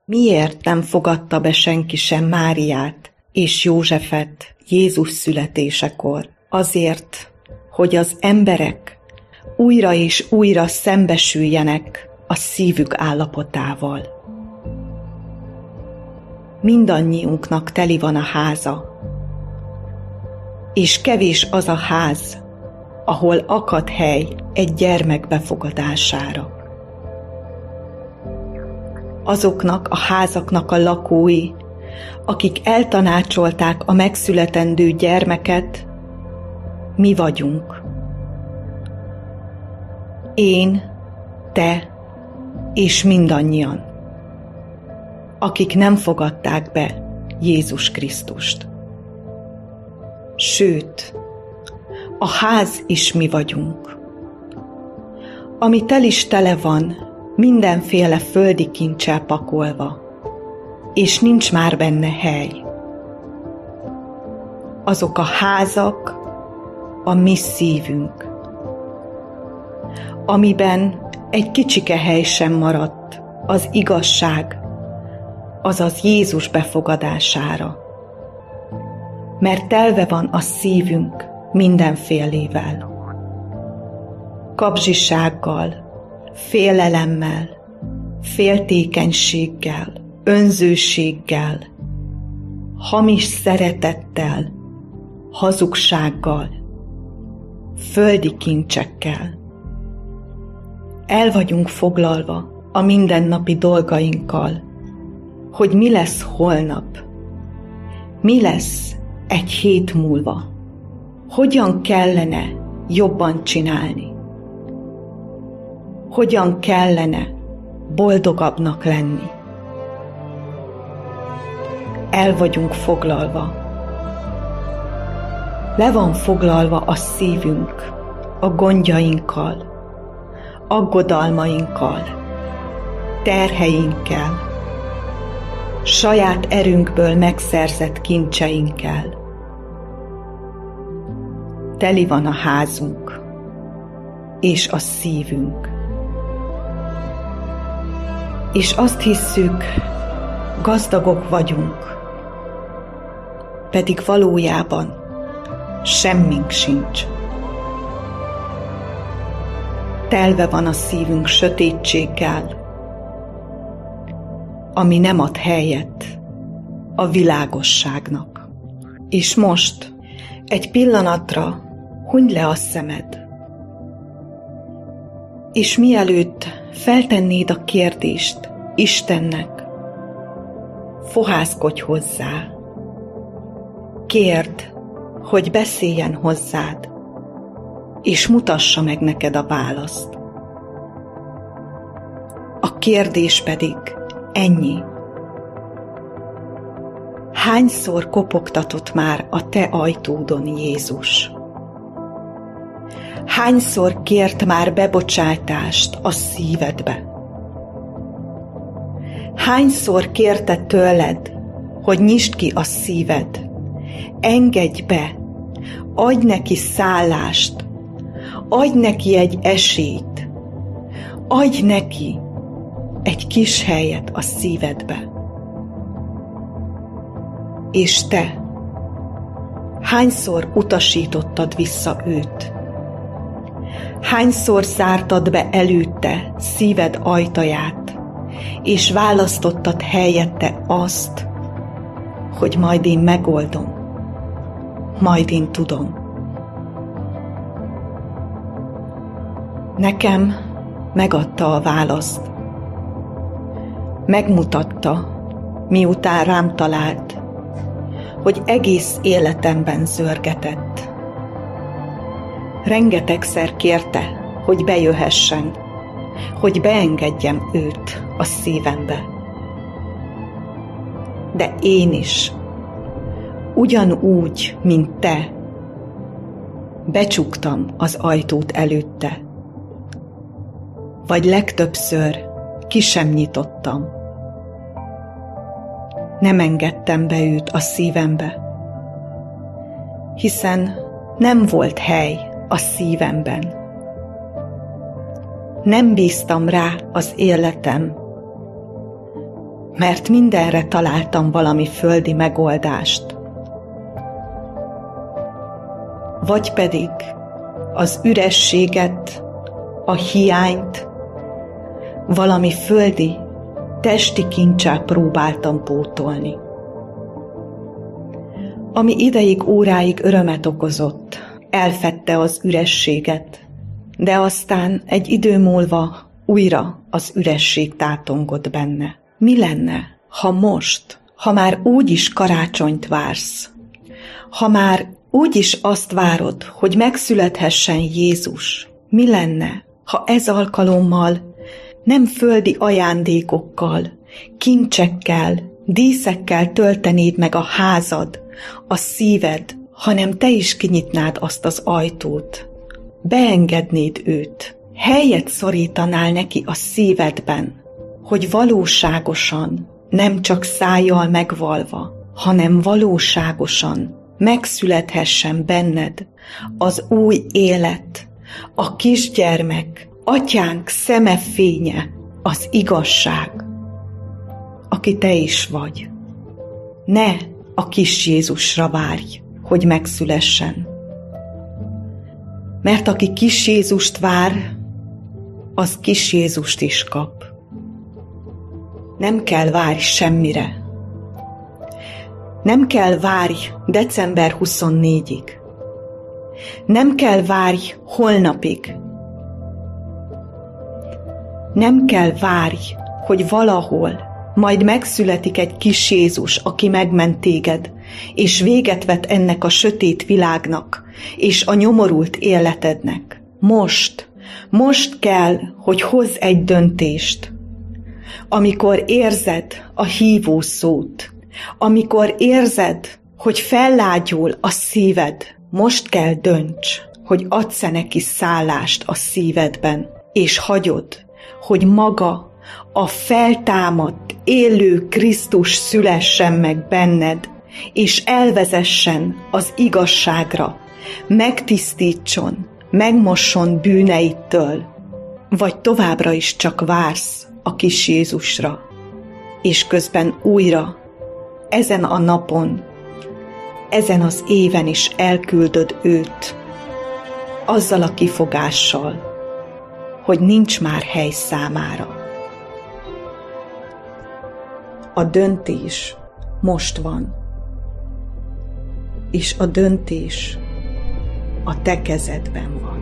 Miért nem fogadta be senki sem Máriát és Józsefet Jézus születésekor? Azért, hogy az emberek újra és újra szembesüljenek a szívük állapotával. Mindannyiunknak teli van a háza, és kevés az a ház, ahol akad hely egy gyermek befogadására. Azoknak a házaknak a lakói, akik eltanácsolták a megszületendő gyermeket, mi vagyunk. Én, te és mindannyian, akik nem fogadták be Jézus Krisztust. Sőt, a ház is mi vagyunk, ami tel is tele van mindenféle földi kincsel pakolva, és nincs már benne hely. Azok a házak a mi szívünk, amiben egy kicsike hely sem maradt az igazság, azaz Jézus befogadására, mert telve van a szívünk mindenfélével, kapzsisággal, félelemmel, féltékenységgel, önzőséggel, hamis szeretettel, hazugsággal, földi kincsekkel. El vagyunk foglalva a mindennapi dolgainkkal, hogy mi lesz holnap, mi lesz egy hét múlva, hogyan kellene jobban csinálni, hogyan kellene boldogabbnak lenni. El vagyunk foglalva. Le van foglalva a szívünk a gondjainkkal, aggodalmainkkal, terheinkkel, saját erőnkből megszerzett kincseinkkel. Teli van a házunk és a szívünk. És azt hisszük, gazdagok vagyunk, pedig valójában semmink sincs. Telve van a szívünk sötétséggel, ami nem ad helyet a világosságnak. És most egy pillanatra hunyd le a szemed, és mielőtt feltennéd a kérdést Istennek, fohászkodj hozzá, kérd, hogy beszéljen hozzád, és mutassa meg neked a választ. A kérdés pedig ennyi. Hányszor kopogtatott már a te ajtódon Jézus? Hányszor kért már bebocsátást a szívedbe? Hányszor kérte tőled, hogy nyisd ki a szíved, engedj be, adj neki szállást, adj neki egy esélyt, adj neki egy kis helyet a szívedbe. És te, hányszor utasítottad vissza őt? Hányszor zártad be előtte szíved ajtaját, és választottad helyette azt, hogy majd én megoldom, majd én tudom. Nekem megadta a választ. Megmutatta, miután rám talált, hogy egész életemben zörgetett. Rengetegszer kérte, hogy bejöhessen, hogy beengedjem őt a szívembe. De én is, ugyanúgy, mint te, becsuktam az ajtót előtte, vagy legtöbbször ki sem nyitottam. Nem engedtem be őt a szívembe, hiszen nem volt hely a szívemben. Nem bíztam rá az életem, mert mindenre találtam valami földi megoldást. Vagy pedig az ürességet, a hiányt valami földi, testi kincsel próbáltam pótolni. Ami ideig, óráig örömet okozott, elfedte az ürességet, de aztán egy idő múlva újra az üresség tátongott benne. Mi lenne, ha most, ha már úgyis karácsonyt vársz, ha már úgyis azt várod, hogy megszülethessen Jézus, mi lenne, ha ez alkalommal nem földi ajándékokkal, kincsekkel, díszekkel töltenéd meg a házad, a szíved, hanem te is kinyitnád azt az ajtót, beengednéd őt, helyet szorítanál neki a szívedben, hogy valóságosan, nem csak szájjal megvalva, hanem valóságosan megszülethessen benned az új élet, a kisgyermek, atyánk szeme fénye, az igazság, aki te is vagy. Ne a kis Jézusra várj, hogy megszülessen. Mert aki kis Jézust vár, az kis Jézust is kap. Nem kell várj semmire. Nem kell várj december 24-ig. Nem kell várj holnapig. Nem kell várj, hogy valahol majd megszületik egy kis Jézus, aki megment téged, és véget vet ennek a sötét világnak, és a nyomorult életednek. Most kell, hogy hozz egy döntést. Amikor érzed a hívó szót, amikor érzed, hogy fellágyul a szíved, most kell dönts, hogy adsz-e neki szállást a szívedben, és hagyod, hogy maga a feltámadt, élő Krisztus szülessen meg benned, és elvezessen az igazságra, megtisztítson, megmosson bűneitől, vagy továbbra is csak vársz a kis Jézusra, és közben újra, ezen a napon, ezen az éven is elküldöd őt, azzal a kifogással, hogy nincs már hely számára. A döntés most van, és a döntés a te kezedben van.